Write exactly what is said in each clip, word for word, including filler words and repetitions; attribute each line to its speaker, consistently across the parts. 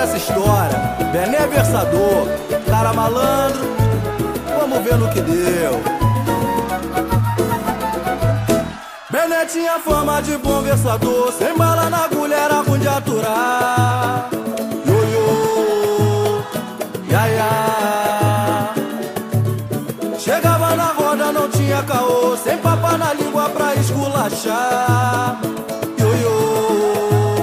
Speaker 1: essa história. Bené versador, cara malandro, vamos ver no que deu. Bené tinha fama de bom versador, sem bala na agulha era ruim de aturar. Ioiô, iaiá. Chegava na roda, não tinha caô, sem papa na língua pra esculachar. Ioiô,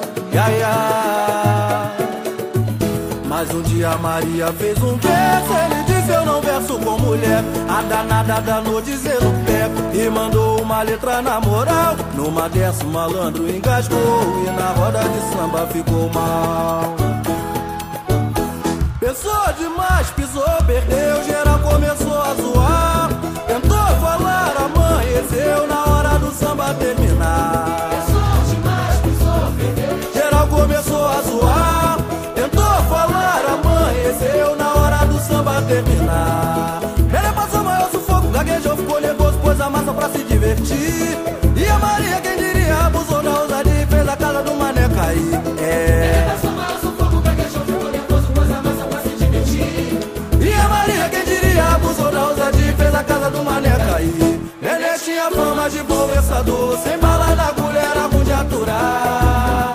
Speaker 1: iaiá. Mas um dia Maria fez um verso, ele disse eu não verso com mulher. A danada danou dizer no pé e mandou uma letra na moral. Numa dessa o malandro engasgou e na roda de samba ficou mal. Pensou demais, pisou, perdeu, geral começou a zoar. Tentou falar, amanheceu na hora do samba terminar.
Speaker 2: Pensou demais, pisou, perdeu,
Speaker 1: geral começou a zoar. Tentou falar, amanheceu na hora do samba terminar. Ele passou maior sufoco, gaguejou, ficou nervoso, pôs a massa pra se divertir. E a Maria, quem diria, abusou da ousadia e fez a casa do mané cair. É.
Speaker 2: Ele passou maior sufoco, gaguejou, ficou nervoso, pôs a massa pra se divertir.
Speaker 1: E a Maria, quem diria, abusou da ousadia e fez a casa do mané cair. Ele tinha fama de bom versador, sem bala na agulha era ruim de aturar.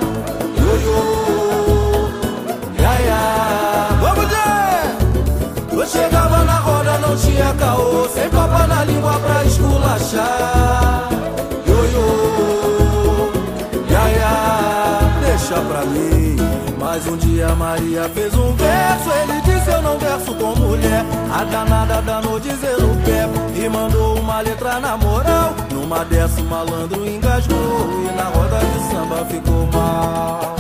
Speaker 1: Ioiô, iaiá. Vamos ver! Eu chegava na roda, não tinha caô, sem papa na língua pra esculachar. Ioiô, iaiá. Deixa pra mim. Mas um dia Maria fez um verso, ele disse eu não verso com mulher. A danada danou dizer no pé e mandou uma letra na moral. Numa dessa o malandro engasgou e na roda de samba ficou mal.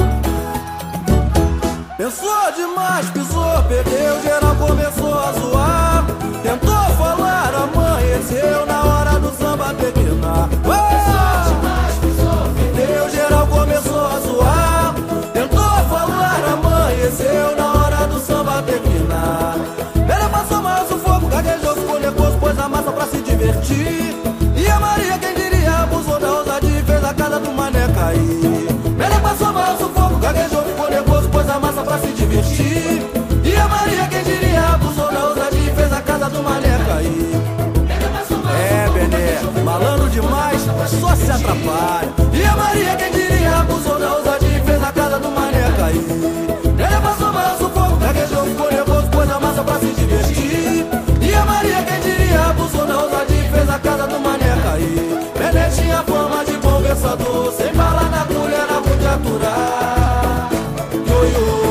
Speaker 1: Pensou demais, pisou, perdeu, geral começou a zoar. Tentou falar, amanheceu na hora do samba terminar.
Speaker 2: Pensou demais, pisou,
Speaker 1: Perdeu, geral começou a zoar. Tentou falar, amanheceu na hora do samba terminar. Ele passou maior sufoco, gaguejou, ficou nervoso, pôs a massa pra se divertir. E a Maria, quem diria, abusou da ousadia e fez a casa do mané cair. Ele passou maior sufoco, gaguejou, ficou nervoso, pôs a massa pra se divertir. E a Maria, quem diria, abusou da ousadia e fez a casa do mané cair. É, Bené, malandro demais, só se atrapalha. E a Maria, quem diria, abusou da ousadia e fez a casa do mané cair. Ele passou maior sufoco, gaguejou, ficou nervoso, pôs a massa pra se divertir. E a Maria, quem diria, abusou da ousadia e fez a casa do mané cair. Bené tinha fama de bom versador, sem bala na agulha era ruim de aturar.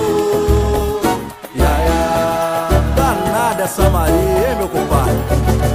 Speaker 1: Ioiô, iaiá. Danada essa Maria, hein, meu compadre?